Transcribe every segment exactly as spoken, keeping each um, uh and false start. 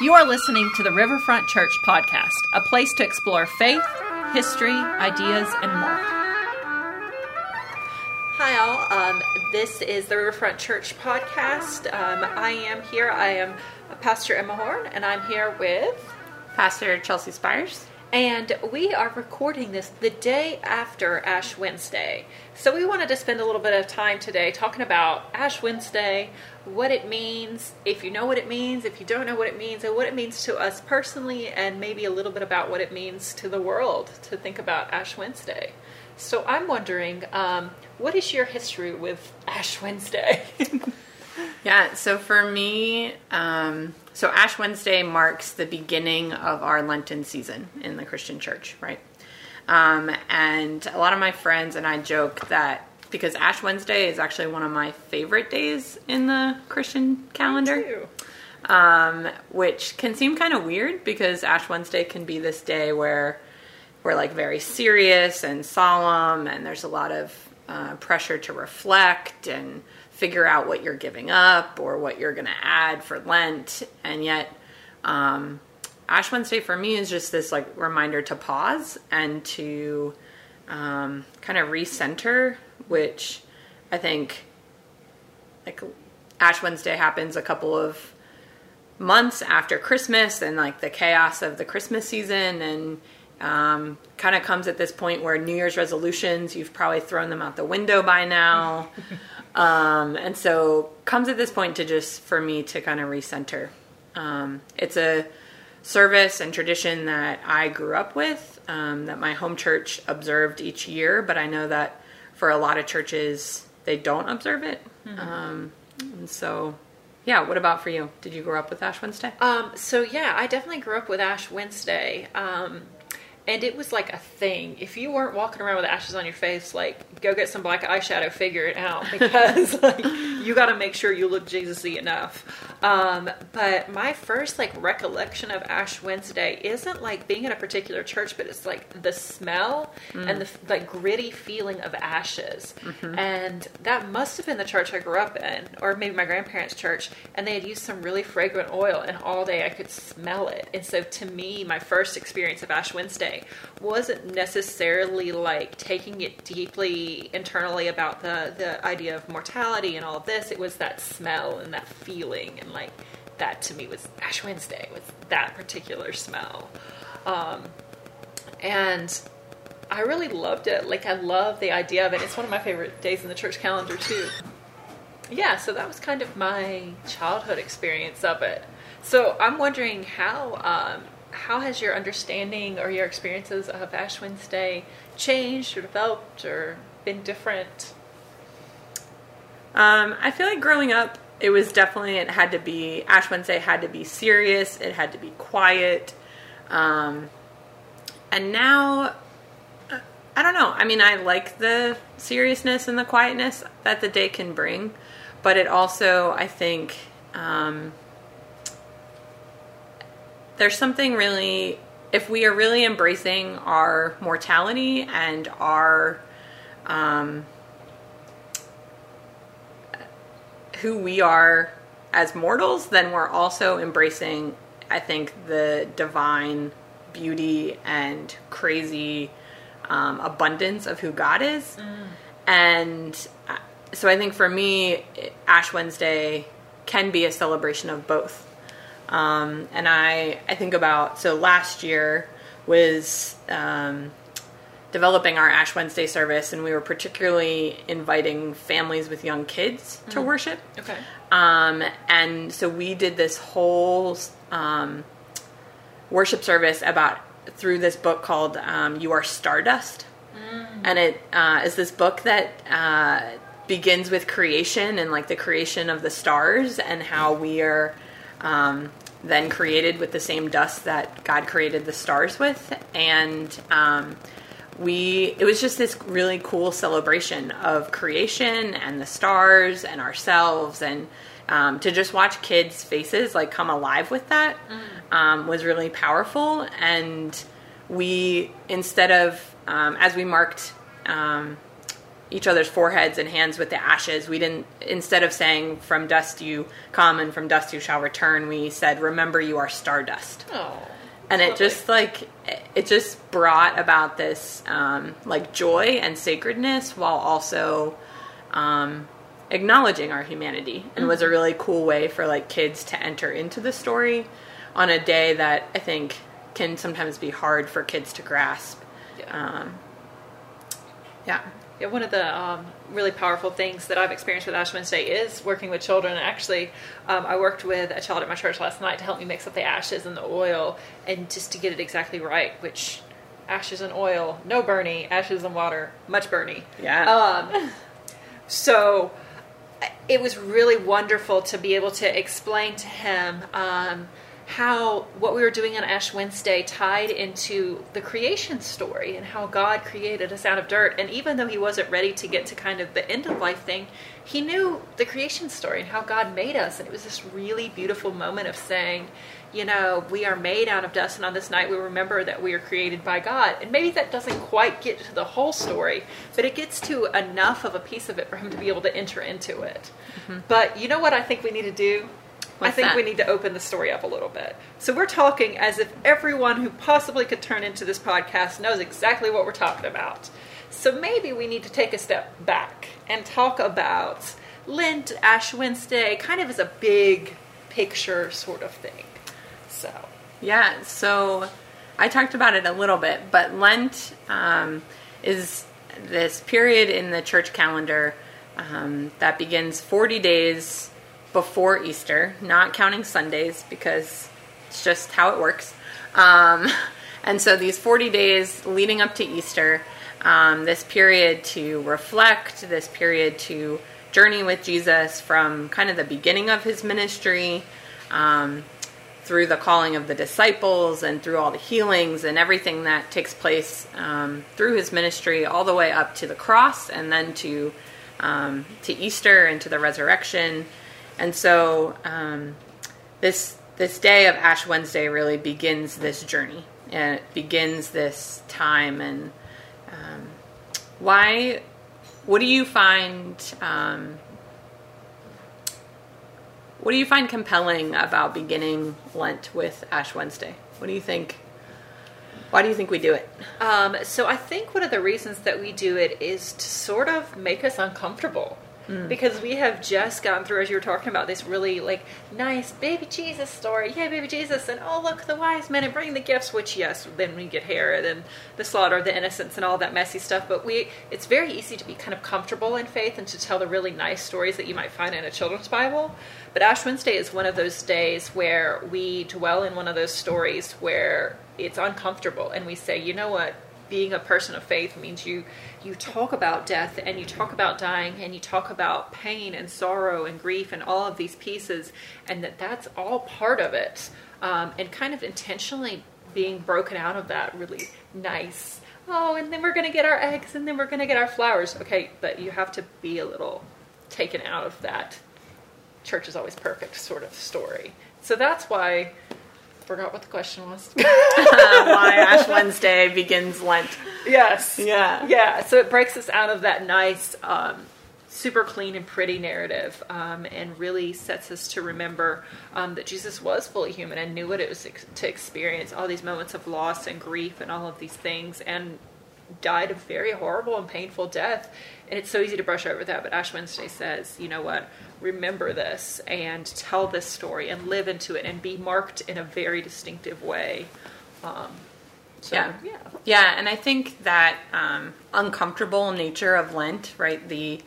You are listening to the Riverfront Church Podcast, a place to explore faith, history, ideas, and more. Hi all, um, this is the Riverfront Church Podcast. Um, I am here, I am Pastor Emma Horn, and I'm here with Pastor Chelsea Spires. And we are recording this the day after Ash Wednesday. So we wanted to spend a little bit of time today talking about Ash Wednesday, what it means, if you know what it means, if you don't know what it means, and what it means to us personally, and maybe a little bit about what it means to the world to think about Ash Wednesday. So I'm wondering, um, what is your history with Ash Wednesday? Yeah, so for me, um, so Ash Wednesday marks the beginning of our Lenten season in the Christian church, right? Um, and a lot of my friends and I joke that because Ash Wednesday is actually one of my favorite days in the Christian calendar, Me too. Um, which can seem kind of weird because Ash Wednesday can be this day where we're like very serious and solemn, and there's a lot of uh, pressure to reflect and figure out what you're giving up or what you're going to add for Lent. And yet, um, Ash Wednesday for me is just this like reminder to pause and to um, kind of recenter, which I think like Ash Wednesday happens a couple of months after Christmas and like the chaos of the Christmas season, and um, kind of comes at this point where New Year's resolutions, you've probably thrown them out the window by now. Um, and so comes at this point to just, for me, to kind of recenter. Um, it's a service and tradition that I grew up with, um, that my home church observed each year, but I know that for a lot of churches, they don't observe it. Mm-hmm. Um, and so, yeah, what about for you? Did you grow up with Ash Wednesday? Um, so yeah, I definitely grew up with Ash Wednesday. Um, And it was like a thing. If you weren't walking around with ashes on your face, like, go get some black eyeshadow, figure it out. Because, like, you got to make sure you look Jesus-y enough. Um, but my first, like, recollection of Ash Wednesday isn't, like, being in a particular church, but it's, like, the smell mm. and the, like, gritty feeling of ashes. Mm-hmm. And that must have been the church I grew up in, or maybe my grandparents' church. And they had used some really fragrant oil, and all day I could smell it. And so, to me, my first experience of Ash Wednesday wasn't necessarily like taking it deeply internally about the, the idea of mortality and all of this. It was that smell and that feeling, and like that to me was Ash Wednesday, was that particular smell. Um, and I really loved it. Like, I love the idea of it. It's one of my favorite days in the church calendar too. Yeah, so that was kind of my childhood experience of it. So I'm wondering how um, how has your understanding or your experiences of Ash Wednesday changed or developed or been different? Um, I feel like growing up, it was definitely, it had to be, Ash Wednesday had to be serious. It had to be quiet. Um, and now, I don't know. I mean, I like the seriousness and the quietness that the day can bring, but it also, I think, um, there's something really, if we are really embracing our mortality and our, um, who we are as mortals, then we're also embracing, I think, the divine beauty and crazy um, abundance of who God is. Mm. And so I think for me, Ash Wednesday can be a celebration of both. Um, and I, I think about, so last year was um, developing our Ash Wednesday service, and we were particularly inviting families with young kids to mm. worship. Okay. Um, and so we did this whole um, worship service about through this book called um, You Are Stardust. Mm. And it uh, is this book that uh, begins with creation and like the creation of the stars and how we are Um, then created with the same dust that God created the stars with. And um, we, it was just this really cool celebration of creation and the stars and ourselves. And um, to just watch kids' faces like come alive with that mm. um, was really powerful. And we, instead of, um, as we marked um, each other's foreheads and hands with the ashes. We didn't, instead of saying, from dust you come and from dust you shall return, we said, remember you are stardust. Oh. And it just, like, it just brought about this, um, like, joy and sacredness while also um, acknowledging our humanity. And mm-hmm. was a really cool way for, like, kids to enter into the story on a day that I think can sometimes be hard for kids to grasp. Yeah. Um, yeah. Yeah, one of the um, really powerful things that I've experienced with Ash Wednesday is working with children. And actually, um, I worked with a child at my church last night to help me mix up the ashes and the oil, and just to get it exactly right, which ashes and oil, no burny, ashes and water, much burny. Yeah. Um, so it was really wonderful to be able to explain to him um, how what we were doing on Ash Wednesday tied into the creation story and how God created us out of dirt. And even though he wasn't ready to get to kind of the end of life thing, he knew the creation story and how God made us. And it was this really beautiful moment of saying, you know, we are made out of dust, and on this night we remember that we are created by God. And maybe that doesn't quite get to the whole story, but it gets to enough of a piece of it for him to be able to enter into it. Mm-hmm. But you know what I think we need to do? What's I think that? we need to open the story up a little bit. So we're talking as if everyone who possibly could turn into this podcast knows exactly what we're talking about. So maybe we need to take a step back and talk about Lent, Ash Wednesday, kind of as a big picture sort of thing. So Yeah, so I talked about it a little bit, but Lent um, is this period in the church calendar um, that begins forty days before Easter, not counting Sundays because it's just how it works. Um, and so these forty days leading up to Easter, um, this period to reflect, this period to journey with Jesus from kind of the beginning of his ministry, um, through the calling of the disciples and through all the healings and everything that takes place um, through his ministry, all the way up to the cross and then to um, to Easter and to the resurrection. And so um, this this day of Ash Wednesday really begins this journey, and it begins this time. And um, why? What do you find? Um, what do you find compelling about beginning Lent with Ash Wednesday? What do you think? Why do you think we do it? Um, so I think one of the reasons that we do it is to sort of make us uncomfortable. Mm. Because we have just gone through, as you were talking about, this really like nice baby Jesus story. Yay, baby Jesus. And oh, look, the wise men and bring the gifts, which, yes, then we get Herod and the slaughter of the innocents and all that messy stuff. But we, it's very easy to be kind of comfortable in faith and to tell the really nice stories that you might find in a children's Bible. But Ash Wednesday is one of those days where we dwell in one of those stories where it's uncomfortable. And we say, you know what? Being a person of faith means you you talk about death and you talk about dying and you talk about pain and sorrow and grief and all of these pieces, and that that's all part of it, um, and kind of intentionally being broken out of that really nice, oh, and then we're going to get our eggs and then we're going to get our flowers. Okay, but you have to be a little taken out of that church is always perfect sort of story. So that's why forgot what the question was. Why Ash Wednesday begins Lent. Yes. Yeah. Yeah. So it breaks us out of that nice, um, super clean and pretty narrative, um, and really sets us to remember um, that Jesus was fully human and knew what it was ex- to experience all these moments of loss and grief and all of these things, and died a very horrible and painful death. And it's so easy to brush over that, but Ash Wednesday says, you know what, remember this and tell this story and live into it and be marked in a very distinctive way. Um, so, yeah. yeah. Yeah, and I think that um, uncomfortable nature of Lent, right, the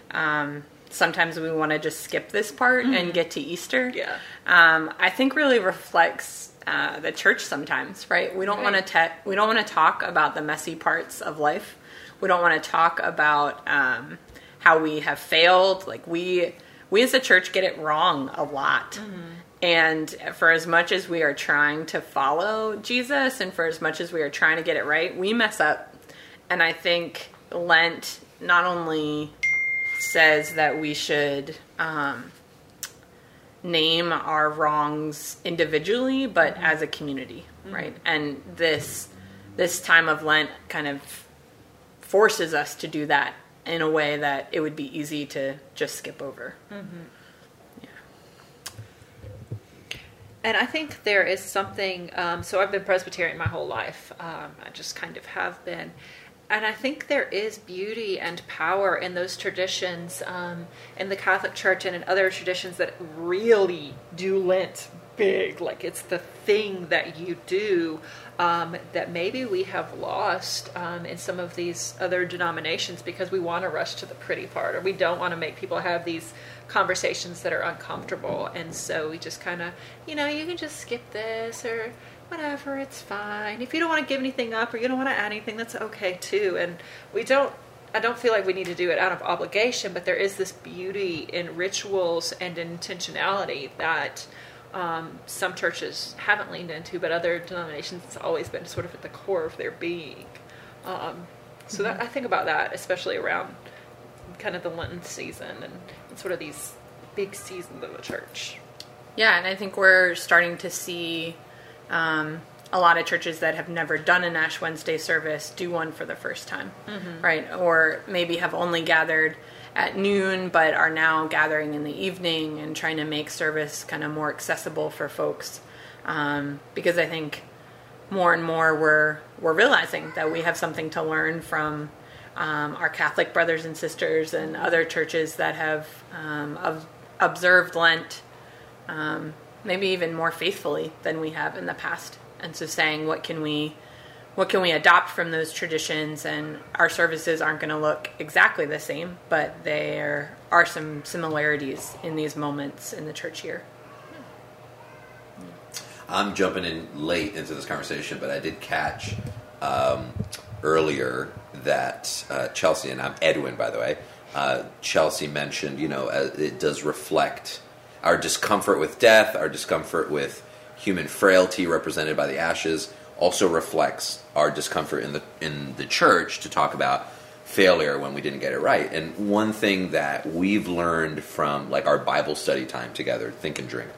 um, sometimes we want to just skip this part mm-hmm. and get to Easter. Yeah. Um, I think really reflects uh, the church sometimes, right? We don't right. want to te- we don't want to talk about the messy parts of life. We don't want to talk about um, how we have failed. Like we we as a church get it wrong a lot. Mm-hmm. And for as much as we are trying to follow Jesus and for as much as we are trying to get it right, we mess up. And I think Lent not only says that we should um, name our wrongs individually, but mm-hmm. as a community, mm-hmm. right? And this this time of Lent kind of forces us to do that in a way that it would be easy to just skip over. Mm-hmm. And I think there is something, um, so I've been Presbyterian my whole life. Um, I just kind of have been. And I think there is beauty and power in those traditions um, in the Catholic Church and in other traditions that really do Lent big. Like it's the thing that you do um, that maybe we have lost um, in some of these other denominations because we want to rush to the pretty part, or we don't want to make people have these conversations that are uncomfortable. And so we just kind of, you know, you can just skip this or whatever, it's fine. If you don't want to give anything up or you don't want to add anything, that's okay too. And we don't, I don't feel like we need to do it out of obligation, but there is this beauty in rituals and intentionality that um, some churches haven't leaned into, but other denominations, it's always been sort of at the core of their being. Um, so that, I think about that, especially around kind of the Lenten season and, and sort of these big seasons of the church. Yeah, and I think we're starting to see um, a lot of churches that have never done an Ash Wednesday service do one for the first time, mm-hmm. right? Or maybe have only gathered at noon, but are now gathering in the evening and trying to make service kind of more accessible for folks. Um, because I think more and more we're we're realizing that we have something to learn from um, our Catholic brothers and sisters and other churches that have um, ob- observed Lent um, maybe even more faithfully than we have in the past. And so saying, what can we what can we adopt from those traditions? And our services aren't going to look exactly the same, but there are some similarities in these moments in the church year. I'm jumping in late into this conversation, but I did catch um, earlier that uh, Chelsea, and I'm Edwin, by the way, uh, Chelsea mentioned, you know, uh, it does reflect our discomfort with death, our discomfort with human frailty represented by the ashes, also reflects our discomfort in the in the church to talk about failure when we didn't get it right. And one thing that we've learned from like our Bible study time together, Think and Drink,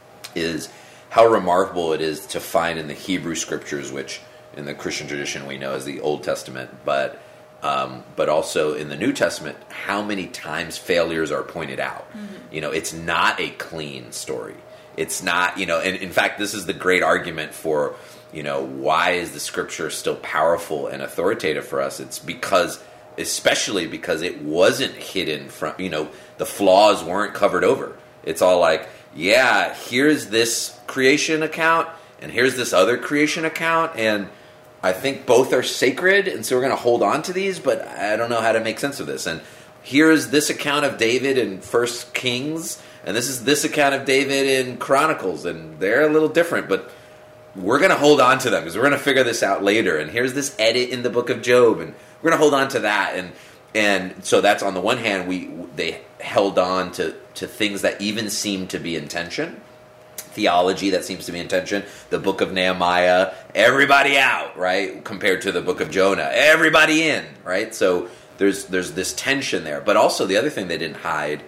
is how remarkable it is to find in the Hebrew scriptures, which in the Christian tradition we know as the Old Testament, but um, but also in the New Testament, how many times failures are pointed out. Mm-hmm. You know, it's not a clean story. It's not, you know, and in fact, this is the great argument for, you know, why is the scripture still powerful and authoritative for us? It's because, especially because it wasn't hidden from, you know, the flaws weren't covered over. It's all like, yeah, here's this creation account and here's this other creation account, and I think both are sacred, and so we're going to hold on to these, but I don't know how to make sense of this. And here's this account of David in First Kings, and this is this account of David in Chronicles, and they're a little different, but we're going to hold on to them because we're going to figure this out later. And here's this edit in the book of Job, and we're going to hold on to that. And and so that's on the one hand, we they held on to, to things that even seem to be in tension, theology that seems to be in tension. The book of Nehemiah, everybody out, right? Compared to the book of Jonah, everybody in, right? So there's there's this tension there. But also the other thing they didn't hide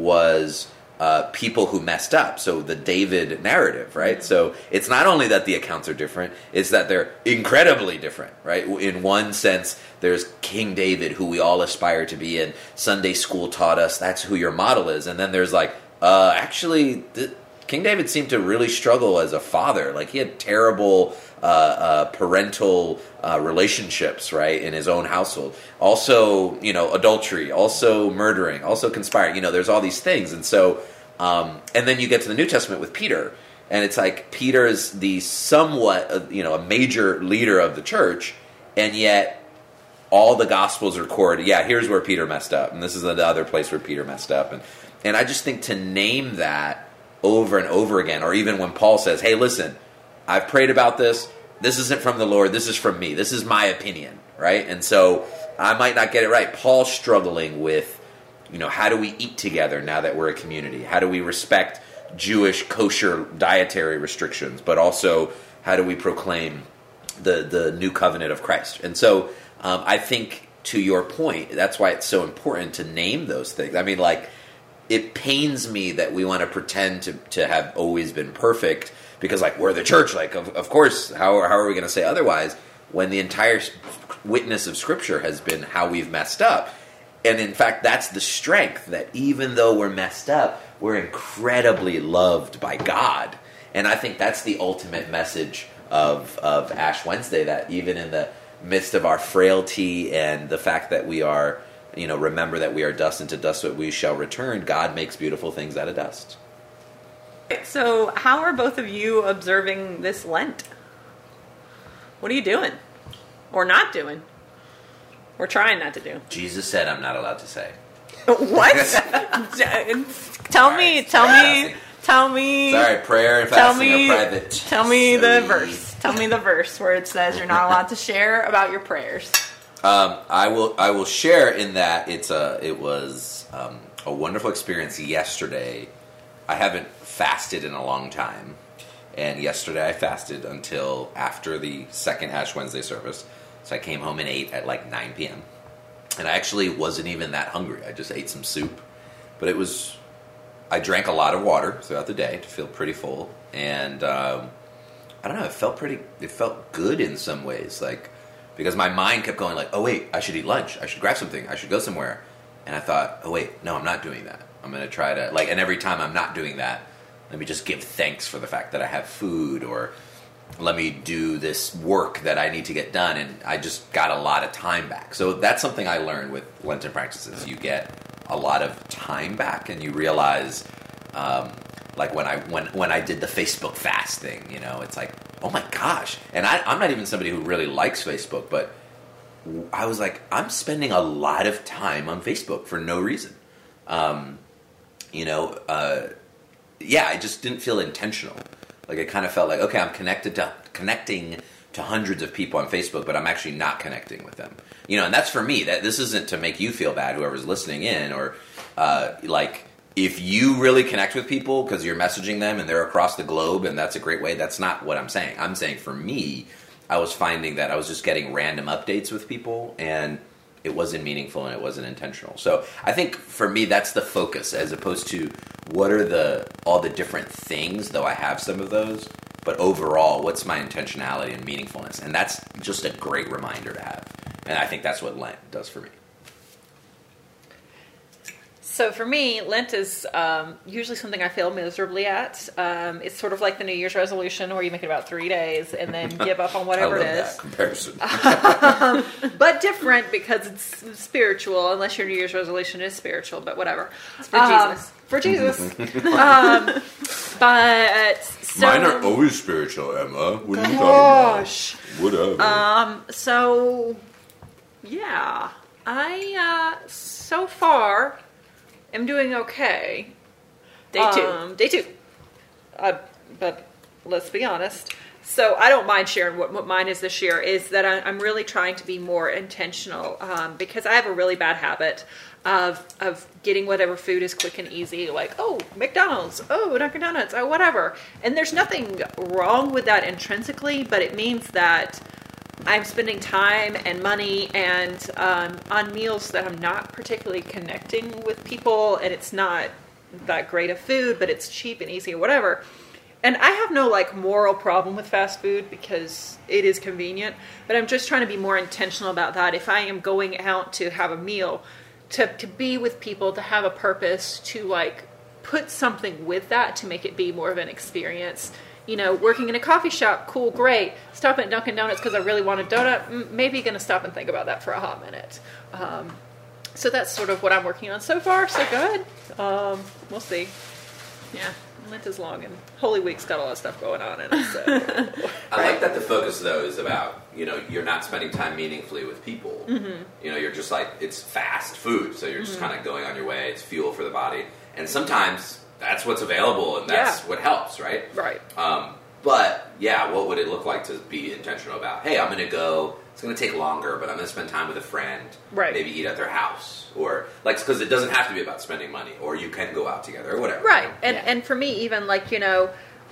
was Uh, people who messed up. So the David narrative, right? So it's not only that the accounts are different, it's that they're incredibly different, right? In one sense, there's King David, who we all aspire to be, and Sunday school taught us that's who your model is. And then there's like, uh, actually, th- King David seemed to really struggle as a father. Like he had terrible uh, uh, parental uh, relationships, right, in his own household. Also, you know, adultery, also murdering, also conspiring. You know, there's all these things. And so, um, and then you get to the New Testament with Peter, and it's like Peter is the somewhat, uh, you know, a major leader of the church, and yet all the Gospels record, yeah, here's where Peter messed up, and this is the other place where Peter messed up. And, and I just think to name that over and over again, or even when Paul says, hey, listen, I've prayed about this. This isn't from the Lord. This is from me. This is my opinion, right? And so I might not get it right. Paul's struggling with, you know, how do we eat together now that we're a community? How do we respect Jewish kosher dietary restrictions, but also how do we proclaim the, the new covenant of Christ? And so um, I think, to your point, that's why it's so important to name those things. I mean, like, it pains me that we want to pretend to, to have always been perfect because, like, we're the church. Like, of, of course, how, how are we going to say otherwise when the entire witness of Scripture has been how we've messed up? and in fact, that's the strength, that even though we're messed up, we're incredibly loved by God. And I think that's the ultimate message of, of Ash Wednesday, that even in the midst of our frailty and the fact that we are, you know, remember that we are dust, and to dust what we shall return, God makes beautiful things out of dust. So how are both of you observing this Lent? What are you doing? Or not doing? Or trying not to do? Jesus said I'm not allowed to say. What? tell All me, right, tell fasting. me, tell me. Sorry, prayer and Tell fasting me, are private. tell me the Sorry. verse. Tell me the verse where it says you're not allowed to share about your prayers. Um, I will. I will share in that it's a. It was um, a wonderful experience yesterday. I haven't fasted in a long time, and yesterday I fasted until after the second Ash Wednesday service. So I came home and ate at like nine p.m. And I actually wasn't even that hungry. I just ate some soup, but it was. I drank a lot of water throughout the day to feel pretty full, and um, I don't know. It felt pretty. It felt good in some ways, like. Because my mind kept going like, oh wait, I should eat lunch. I should grab something. I should go somewhere. And I thought, oh wait, no, I'm not doing that. I'm going to try to, like, and every time I'm not doing that, let me just give thanks for the fact that I have food, or let me do this work that I need to get done. And I just got a lot of time back. So that's something I learned with Lenten practices. You get a lot of time back, and you realize, um, like when I when when I did the Facebook fast thing, you know, it's like, oh my gosh. And I, I'm not even somebody who really likes Facebook, but I was like, I'm spending a lot of time on Facebook for no reason. Um, you know, uh, yeah, I just didn't feel intentional. Like, it kind of felt like, okay, I'm connected to connecting to hundreds of people on Facebook, but I'm actually not connecting with them. You know, and that's for me. That this isn't to make you feel bad, whoever's listening in, or uh, like, if you really connect with people because you're messaging them and they're across the globe, and that's a great way, that's not what I'm saying. I'm saying for me, I was finding that I was just getting random updates with people, and it wasn't meaningful and it wasn't intentional. So I think for me, that's the focus, as opposed to what are the all the different things, though I have some of those, but overall, what's my intentionality and meaningfulness? And that's just a great reminder to have. And I think that's what Lent does for me. So for me, Lent is um, usually something I fail miserably at. Um, it's sort of like the New Year's resolution, where you make it about three days and then give up on whatever I love it is. that comparison. um, but different because it's spiritual, unless your New Year's resolution is spiritual, but whatever. It's for um, Jesus. For Jesus. um, but so, Mine are always spiritual, Emma. What are you gosh. talking about? Whatever. Um, so, yeah. I, uh, so far... I'm doing okay. Day two. Um, day two. Uh, but let's be honest. So I don't mind sharing what, what mine is this year, is that I, I'm really trying to be more intentional, um, because I have a really bad habit of of getting whatever food is quick and easy, like, oh, McDonald's, oh, Dunkin' Donuts, oh, whatever. And there's nothing wrong with that intrinsically, but it means that I'm spending time and money and um, on meals that I'm not particularly connecting with people, and it's not that great of food, but it's cheap and easy or whatever. And I have no like moral problem with fast food because it is convenient, but I'm just trying to be more intentional about that. If I am going out to have a meal, to, to be with people, to have a purpose, to like put something with that to make it be more of an experience. You know, working in a coffee shop, cool, great. Stopping at Dunkin' Donuts because I really want a donut, maybe going to stop and think about that for a hot minute. Um, so that's sort of what I'm working on so far. So good. Um, we'll see. Yeah, Lent is long, and Holy Week's got a lot of stuff going on in it. So. I like that the focus, though, is about, you know, you're not spending time meaningfully with people. Mm-hmm. You know, you're just like, it's fast food, so you're just mm-hmm. kind of going on your way. It's fuel for the body. And sometimes that's what's available, and that's yeah. what helps, right? Right. Um, but, yeah, what would it look like to be intentional about, hey, I'm going to go, it's going to take longer, but I'm going to spend time with a friend. Right. Maybe eat at their house. Or, like, because it doesn't have to be about spending money, or you can go out together, or whatever. Right. And Yeah. and for me, even, like, you know,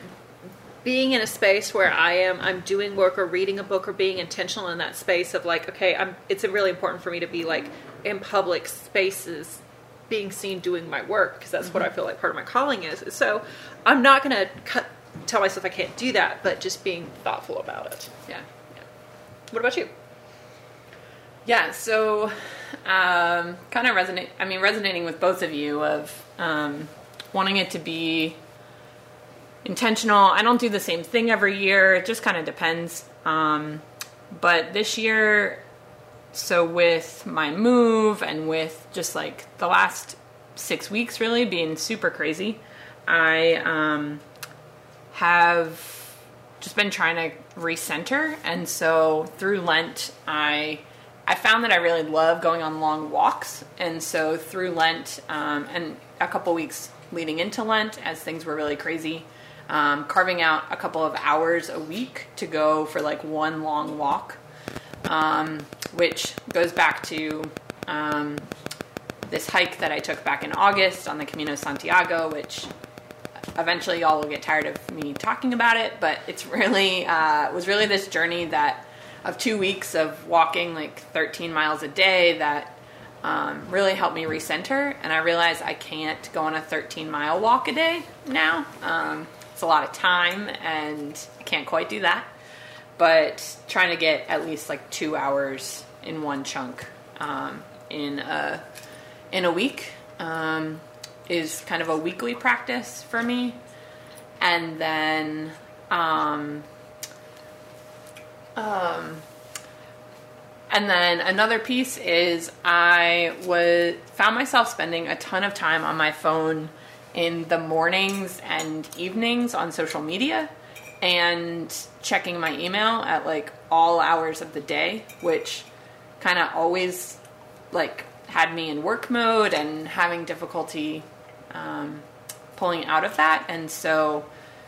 being in a space where I am, I'm doing work or reading a book or being intentional in that space of, like, okay, I'm. It's really important for me to be, like, in public spaces, being seen doing my work, because that's mm-hmm. what I feel like part of my calling is. So I'm not going to cut tell myself I can't do that, but just being thoughtful about it. Yeah. Yeah. What about you? Yeah, so um, kind of resonate. I mean, resonating with both of you of um, wanting it to be intentional. I don't do the same thing every year. It just kind of depends. Um, but this year, so with my move and with just like the last six weeks really being super crazy, I um, have just been trying to recenter. And so through Lent, I I found that I really love going on long walks. And so through Lent um, and a couple weeks leading into Lent, as things were really crazy, um, carving out a couple of hours a week to go for like one long walk, um, which goes back to um, this hike that I took back in August on the Camino Santiago, which eventually y'all will get tired of me talking about it, but it's really, uh, was really this journey that of two weeks of walking like thirteen miles a day that um, really helped me recenter. And I realized I can't go on a thirteen mile walk a day now. Um, it's a lot of time and I can't quite do that, but trying to get at least like two hours in one chunk um, in a, in a week um, is kind of a weekly practice for me. And then, um, um, and then another piece is I was found myself spending a ton of time on my phone in the mornings and evenings on social media and checking my email at like all hours of the day, which kind of always like had me in work mode and having difficulty um, pulling out of that. And so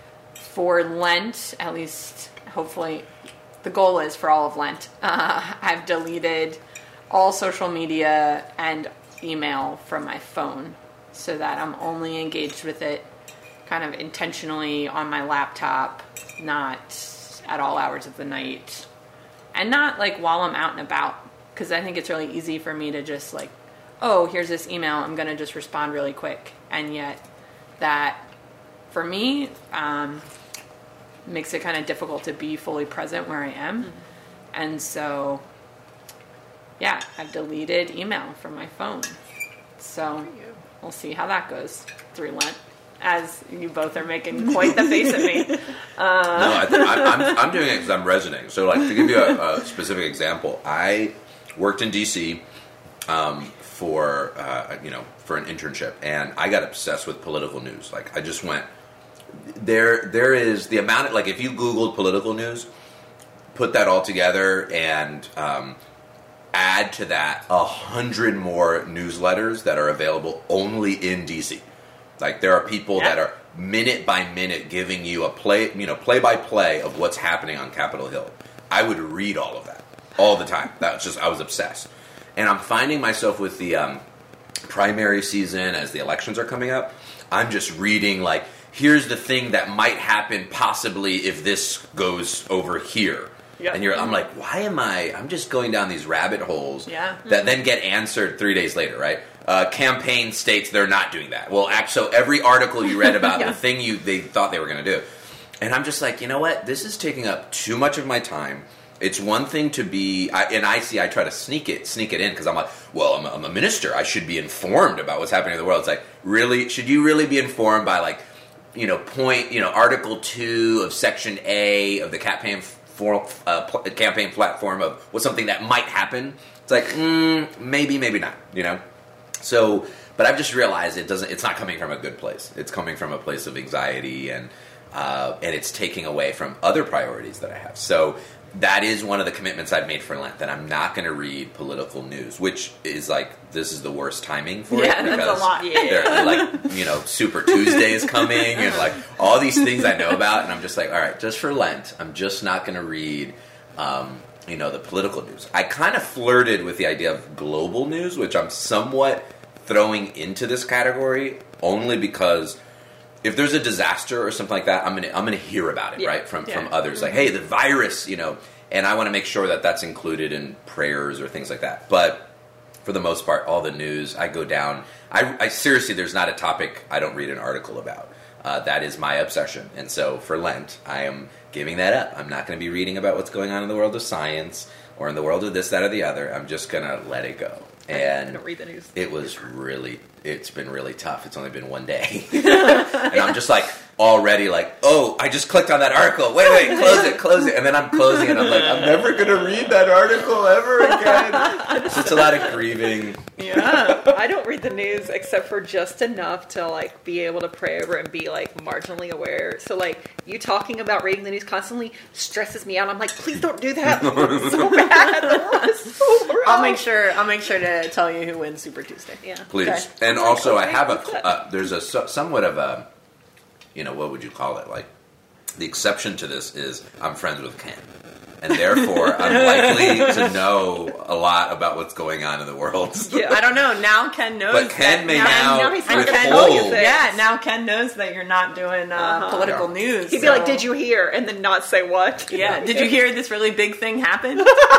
for Lent, at least hopefully the goal is for all of Lent, uh, I've deleted all social media and email from my phone so that I'm only engaged with it kind of intentionally on my laptop, not at all hours of the night, and not like while I'm out and about, because I think it's really easy for me to just like, oh, here's this email, I'm going to just respond really quick. And yet that, for me, um, makes it kind of difficult to be fully present where I am. Mm-hmm. And so, yeah, I've deleted email from my phone. So we'll see how that goes through Lent, as you both are making quite the face at me. Uh, no, I th- I'm, I'm, I'm doing it because I'm resonating. So, like, to give you a, a specific example, I worked in D C um, for, uh, you know, for an internship, and I got obsessed with political news. Like, I just went... There, there is the amount of, like, if you Googled political news, put that all together and um, add to that a hundred more newsletters that are available only in D C. Like, there are people yeah. that are minute by minute giving you a play, you know, play by play of what's happening on Capitol Hill. I would read all of that all the time. That was just, I was obsessed. And I'm finding myself with the um, primary season as the elections are coming up. I'm just reading, like, here's the thing that might happen possibly if this goes over here. Yeah. And you're, I'm like, why am I, I'm just going down these rabbit holes yeah. that mm-hmm. then get answered three days later, right? Uh, campaign states they're not doing that. Well, act, so every article you read about yeah. the thing you they thought they were going to do. And I'm just like, you know what? This is taking up too much of my time. It's one thing to be, I, and I see, I try to sneak it, sneak it in because I'm like, well, I'm a, I'm a minister. I should be informed about what's happening in the world. It's like, really? Should you really be informed by, like, you know, point, you know, Article two of Section A of the campaign for, uh, pl- campaign platform of what's something that might happen? It's like, mm, maybe, maybe not, you know? So, but I've just realized it doesn't, it's not coming from a good place. It's coming from a place of anxiety and, uh, and it's taking away from other priorities that I have. So that is one of the commitments I've made for Lent, that I'm not going to read political news, which is like, this is the worst timing for yeah, it. Yeah, that's a lot. Yeah. They're like, you know, Super Tuesday is coming and like all these things I know about. And I'm just like, all right, just for Lent, I'm just not going to read, um, you know, the political news. I kind of flirted with the idea of global news, which I'm somewhat throwing into this category only because if there's a disaster or something like that, I'm gonna I'm gonna hear about it, yeah. right, from yeah. from others. Mm-hmm. Like, hey, the virus, you know, and I want to make sure that that's included in prayers or things like that. But for the most part, all the news, I go down. I, I seriously, there's not a topic I don't read an article about. Uh, that is my obsession, and so for Lent, I am giving that up. I'm not going to be reading about what's going on in the world of science or in the world of this, that, or the other. I'm just going to let it go. and I don't read the news. It was really, it's been really tough. It's only been one day. And I'm just like, already like, oh, I just clicked on that article. Wait, wait, close it, close it. And then I'm closing it. I'm like, I'm never going to read that article ever again. So it's a lot of grieving. Yeah. I don't read the news except for just enough to like be able to pray over and be like marginally aware. So like you talking about reading the news constantly stresses me out. I'm like, please don't do that. It's so bad. It's so rough. I'll make sure. I'll make sure to tell you who wins Super Tuesday. Yeah. Please. Okay. And also, I have a, uh, there's a so- somewhat of a, you know, what would you call it? Like, the exception to this is I'm friends with Ken. And therefore, I'm likely to know a lot about what's going on in the world. Yeah. I don't know. Now Ken knows. But Ken that may now, now, now he's not gonna withhold. tell you things. Yeah, now Ken knows that you're not doing uh, Uh-huh. political Yeah. news. He'd be so- like, did you hear? And then not say what. Yeah. Did you hear this really big thing happen?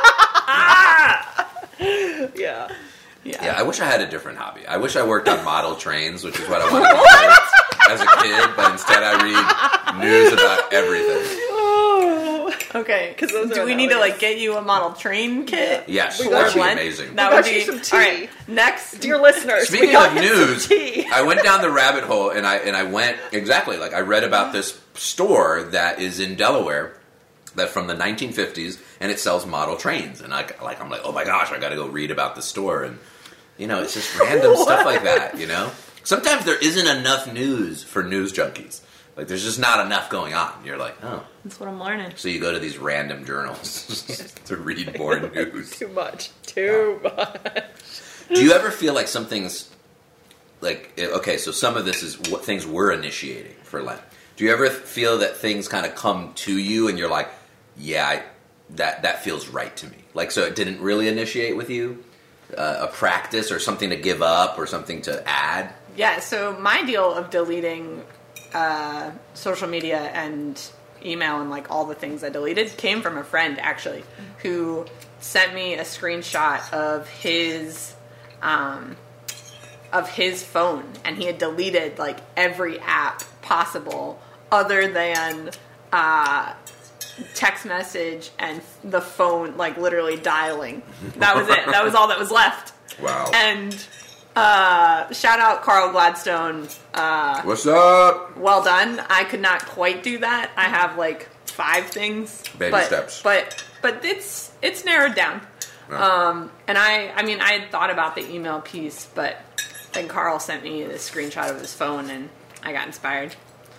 Ah! Yeah. Yeah. Yeah, I wish I had a different hobby. I wish I worked on model trains, which is what I wanted to do as a kid, but instead I read news about everything. Oh. Okay. 'Cause those do are we need to hilarious. like get you a model train kit? Yes, We that got would be one. amazing. That We would got be you some tea. all right. Next, Dear listeners, we Speaking got of you some news, tea. I went down the rabbit hole and I and I went exactly like I read about this store that is in Delaware that from the nineteen fifties and it sells model trains and I like I'm like oh my gosh I got to go read about the store and you know it's just random stuff like that, you know. Sometimes there isn't enough news for news junkies. Like there's just not enough going on. You're like, oh. that's what I'm learning. So you go to these random journals to read more news. Too much. Too much. Do you ever feel like something's like okay? So some of this is what things we're initiating for Lent. Do you ever feel that things kind of come to you and you're like, yeah, I, that that feels right to me? Like so, it didn't really initiate with you uh, a practice or something to give up or something to add. Yeah. So my deal of deleting uh, social media and email and like all the things I deleted came from a friend actually who sent me a screenshot of his um, of his phone and he had deleted like every app possible other than uh, text message and the phone like literally dialing. That was it. That was all that was left. Wow. And uh, shout out Carl Gladstone. Uh, What's up? well done. I could not quite do that. I have like five things. Baby but, steps. But but it's it's narrowed down. Yeah. Um, and I I mean I had thought about the email piece, but then Carl sent me this screenshot of his phone, and I got inspired.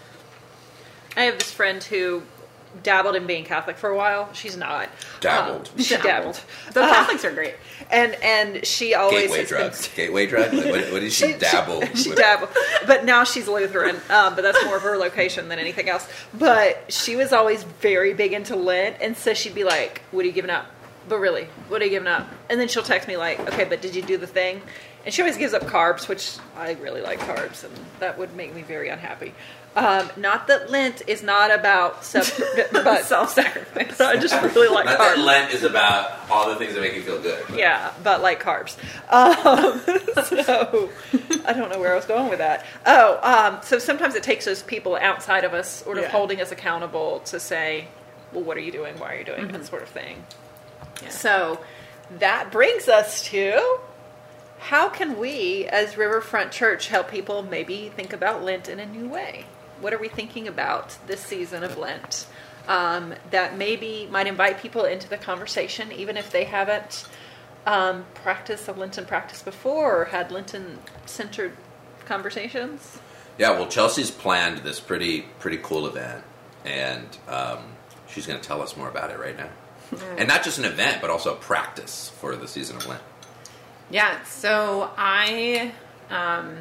I have this friend who dabbled in being Catholic for a while. She's not. Dabbled. Um, she dabbled. The Uh, Catholics are great. And and she always Gateway has been- drugs. Gateway drug. Like, what, what did she, dabble? She, with? dabbled, but now she's Lutheran. Um, but that's more of her location than anything else. But she was always very big into Lent, and so she'd be like, "What are you giving up? But really, what are you giving up?" And then she'll text me like, "Okay, but did you do the thing?" And she always gives up carbs, which I really like carbs, and that would make me very unhappy. Um, not that Lent is not about sub- but Self-sacrifice. but I just really like Not carbs. that Lent is about all the things that make you feel good. but- Yeah, but like carbs. Um, so I don't know where I was going with that. Oh, um, so sometimes it takes those people outside of us sort of Yeah. holding us accountable to say, well, what are you doing? Why are you doing Mm-hmm. that sort of thing? Yeah. So that brings us to how can we as Riverfront Church help people maybe think about Lent in a new way? What are we thinking about this season of Lent um, that maybe might invite people into the conversation, even if they haven't um, practiced a Lenten practice before or had Lenten-centered conversations? Yeah, well, Chelsea's planned this pretty pretty cool event, and um, she's going to tell us more about it right now. And not just an event, but also a practice for the season of Lent. Yeah, so I um,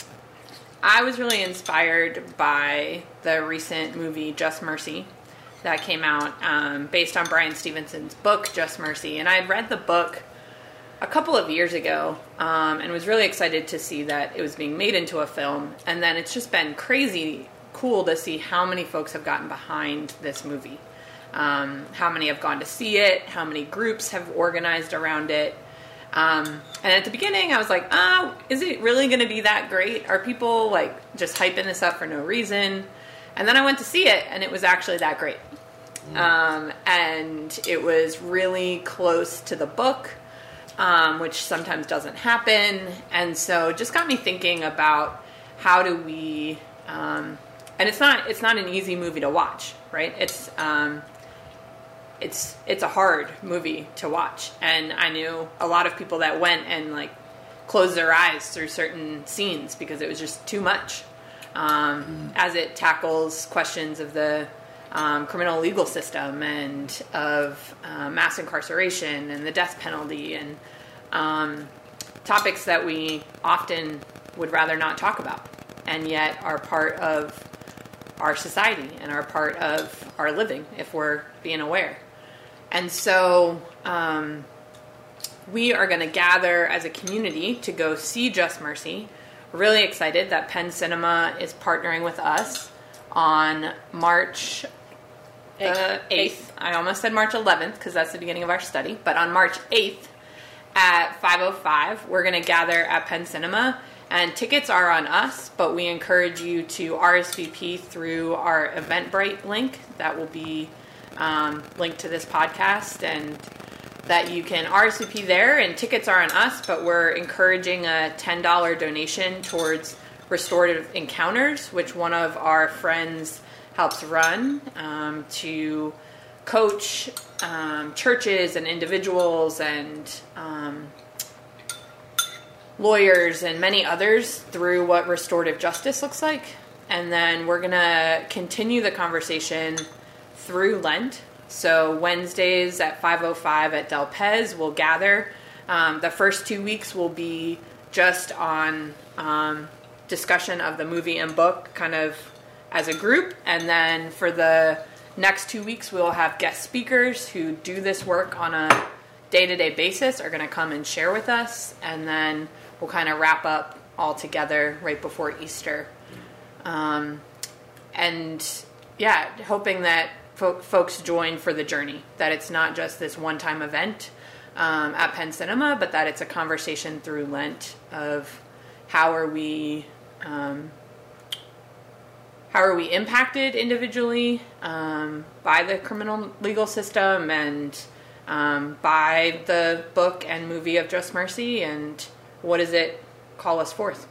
I was really inspired by the recent movie Just Mercy that came out um, based on Brian Stevenson's book Just Mercy. And I had read the book a couple of years ago um, and was really excited to see that it was being made into a film. And then it's just been crazy cool to see how many folks have gotten behind this movie. Um, how many have gone to see it, how many groups have organized around it. Um, and at the beginning, I was like, oh, is it really going to be that great? Are people, like, just hyping this up for no reason? And then I went to see it, and it was actually that great. Mm. Um, and it was really close to the book. um, which sometimes doesn't happen. And so it just got me thinking about how do we, um, and it's not, it's not an easy movie to watch, right? It's, um, it's, it's a hard movie to watch. And I knew a lot of people that went and like closed their eyes through certain scenes because it was just too much. Um, mm. As it tackles questions of the um, criminal legal system and of uh, mass incarceration and the death penalty and um, topics that we often would rather not talk about, and yet are part of our society and are part of our living if we're being aware. And so um, we are going to gather as a community to go see Just Mercy. We're really excited that Penn Cinema is partnering with us on March uh, eighth. I almost said March eleventh because that's the beginning of our study. But on March eighth at five oh five, we're going to gather at Penn Cinema. And tickets are on us, but we encourage you to R S V P through our Eventbrite link that will be um, linked to this podcast, and that you can R S V P there, and tickets are on us, but we're encouraging a ten dollars donation towards Restorative Encounters, which one of our friends helps run, um, to coach um, churches and individuals and um, lawyers and many others through what restorative justice looks like. And then we're going to continue the conversation through Lent. So Wednesdays at five oh five at Del Pez, we'll gather. Um, the first two weeks will be just on um, discussion of the movie and book kind of as a group. And then for the next two weeks, we'll have guest speakers who do this work on a day-to-day basis, are going to come and share with us. And then we'll kind of wrap up all together right before Easter. Um, and yeah, hoping that fo- folks join for the journey, that it's not just this one-time event um, at Penn Cinema, but that it's a conversation through Lent of how are we, um, how are we impacted individually um, by the criminal legal system and um, by the book and movie of Just Mercy, and what does it call us forth?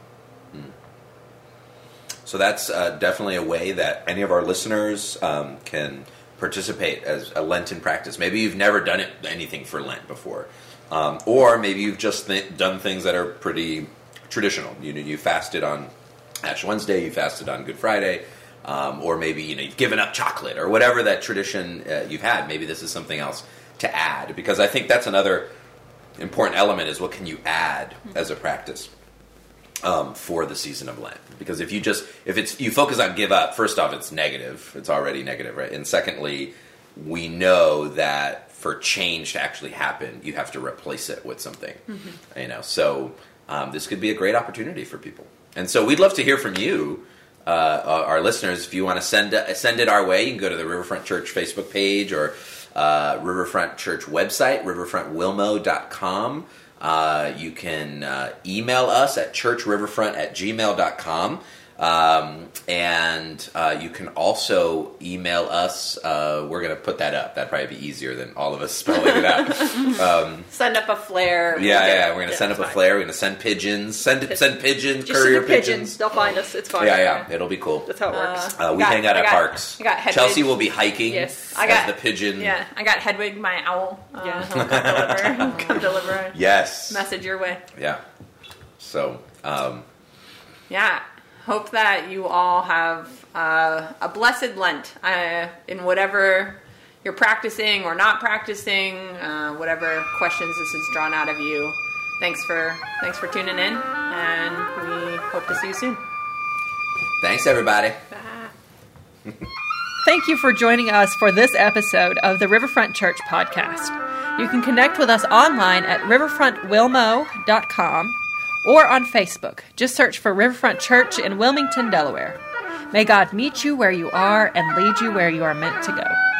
So that's uh, definitely a way that any of our listeners um, can participate as a Lenten practice. Maybe you've never done it, anything for Lent before. Um, or maybe you've just th- done things that are pretty traditional. You know, you fasted on Ash Wednesday, you fasted on Good Friday, um, or maybe you know you've given up chocolate or whatever that tradition uh, you've had. Maybe this is something else to add, because I think that's another important element is what can you add as a practice um, for the season of Lent. Because if you just, if it's, you focus on give up, first off, it's negative. It's already negative, right? And secondly, we know that for change to actually happen, you have to replace it with something, mm-hmm. you know? So um, this could be a great opportunity for people. And so we'd love to hear from you, uh, our listeners. If you want to send, uh, send it our way, you can go to the Riverfront Church Facebook page or uh, Riverfront Church website, riverfront wilmo dot com. Uh, you can uh, email us at churchriverfront at gmail dot com. Um, and uh, you can also email us. Uh, we're going to put that up. That'd probably be easier than all of us spelling it out. Um, send up a flare. Yeah, yeah. We're going to send up a flare. We're going to send pigeons. Send send pigeons, Just courier send the pigeons. pigeons. They'll find us. It's fine. Yeah, yeah. It'll be cool. That's how it works. Uh, we got, hang out I at got, parks. I got Hedwig. Chelsea will be hiking. Yes. I got as the pigeon. Yeah, I got Hedwig, my owl. Uh, Yeah. he'll come deliver. come deliver a Yes. message your way. Yeah. So, um, yeah. Hope that you all have uh, a blessed Lent uh, in whatever you're practicing or not practicing, uh, whatever questions this has drawn out of you. Thanks for thanks for tuning in, and we hope to see you soon. thanks, everybody. Bye. Thank you for joining us for this episode of the Riverfront Church podcast. You can connect with us online at riverfront wilmo dot com. Or on Facebook. Just search for Riverfront Church in Wilmington, Delaware. May God meet you where you are and lead you where you are meant to go.